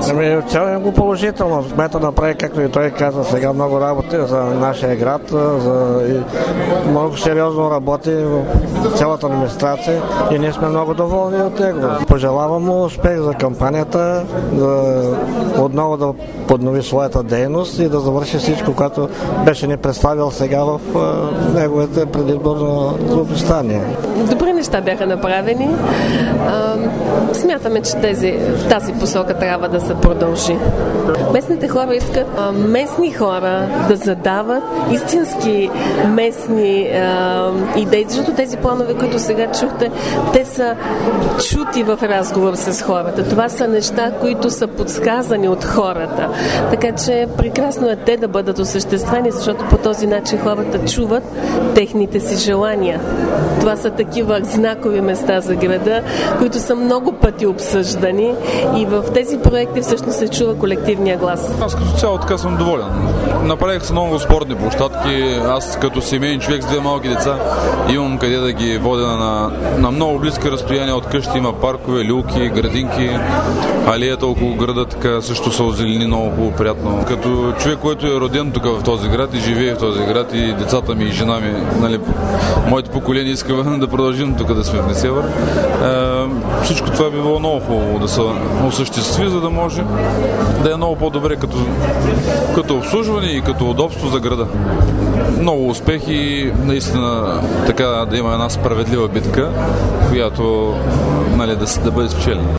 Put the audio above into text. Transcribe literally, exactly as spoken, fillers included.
Ами, оценявам го положително. Кмета направи, както и той каза сега, много работи за нашия град. За... Много сериозно работи в цялата администрация и ние сме много доволни от него. Пожелавам му успех за кампанията, да отново да поднови своята дейност и да завърши всичко, което беше ни представил сега в неговите предизборно обещание. Добри неща бяха направени. Смятаме, че тези, в тази посока трябва да се продължи. Местните хора искат местни хора да задават истински местни идеи, защото тези планове, които сега чухте, те са чути в разговор с хората. Това са неща, които са подсказани от хората. Така че прекрасно е те да бъдат осъществени, защото по този начин хората чуват техните си желания. Това са такива знакови места за града, които са много пъти обсъждани и в тези проекти всъщност се чува колективния глас. Аз като цяло така съм доволен. Направих се много спортни площадки. Аз като семейен човек с две малки деца имам къде да ги водя на, на много близки разстояния от къщи. Има паркове, люлки, градинки, алеята около града така също са озелени много хубаво, приятно. Като човек, който е роден тук в този град и живее в този град и децата ми и жена ми, нали, моите поколения искаме да продължим тук да сме в Несебър. Е, всичко това би било много хубаво да се осъществи, за да може да е много по-добре като, като обслужване и като удобство за града. Много успехи и наистина така да има една справедлива битка, която, нали, да, да бъде спечелена.